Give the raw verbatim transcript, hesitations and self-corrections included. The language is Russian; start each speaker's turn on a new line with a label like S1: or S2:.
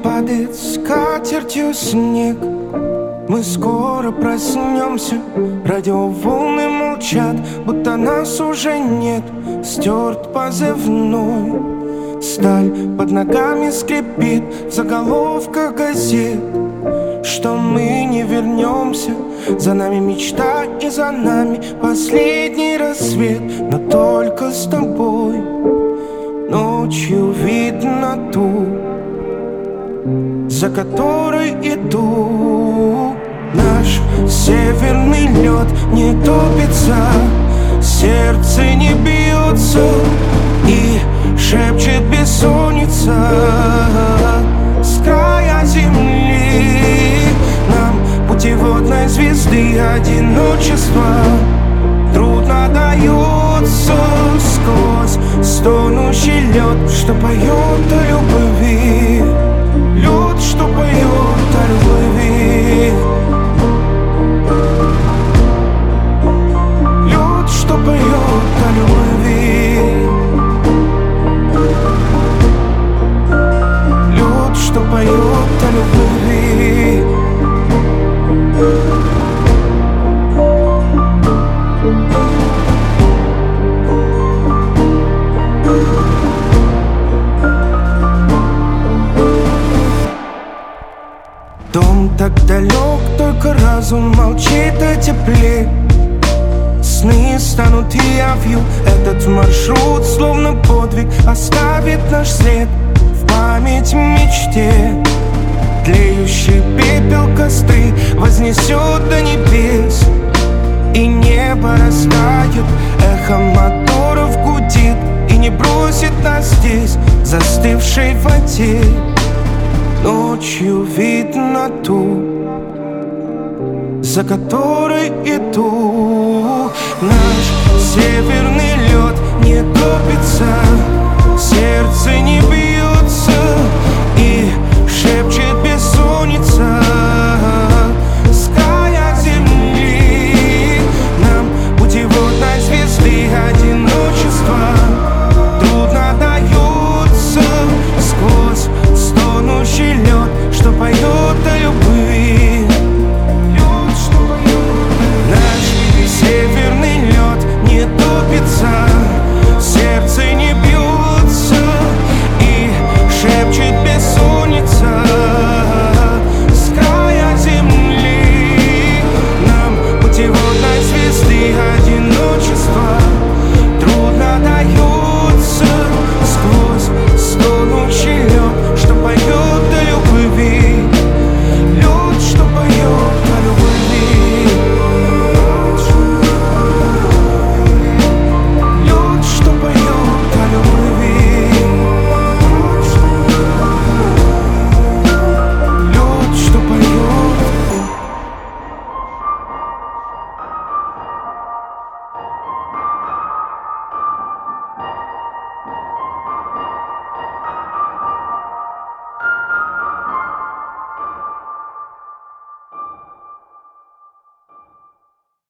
S1: падает скатертью снег. Мы скоро проснемся, радиоволны молчат, будто нас уже нет. Стерт позывной, сталь под ногами скрипит в заголовках газет, что мы не вернемся. За нами мечта и за нами последний рассвет. Но только с тобой ночью видно ту, за которой иду. Наш северный лед не топится, сердце не бьется и шепчет бессонница с края земли. Нам путеводной звезды одиночество трудно дается сквозь стонущий лед, что поет о любви. Лед, что поет о любви. Лед, что поет о любви. Лед, что поет о любви. Дом так далек, только разум молчит о тепле. Сны станут явью, этот маршрут словно подвиг оставит наш след в память мечте. Тлеющий пепел костры вознесет до небес, и небо растает, эхо моторов гудит и не бросит нас здесь, застывшей в воде. Ночью видно ту, за которой иду. Наш северный лед не топится, сердце не бьется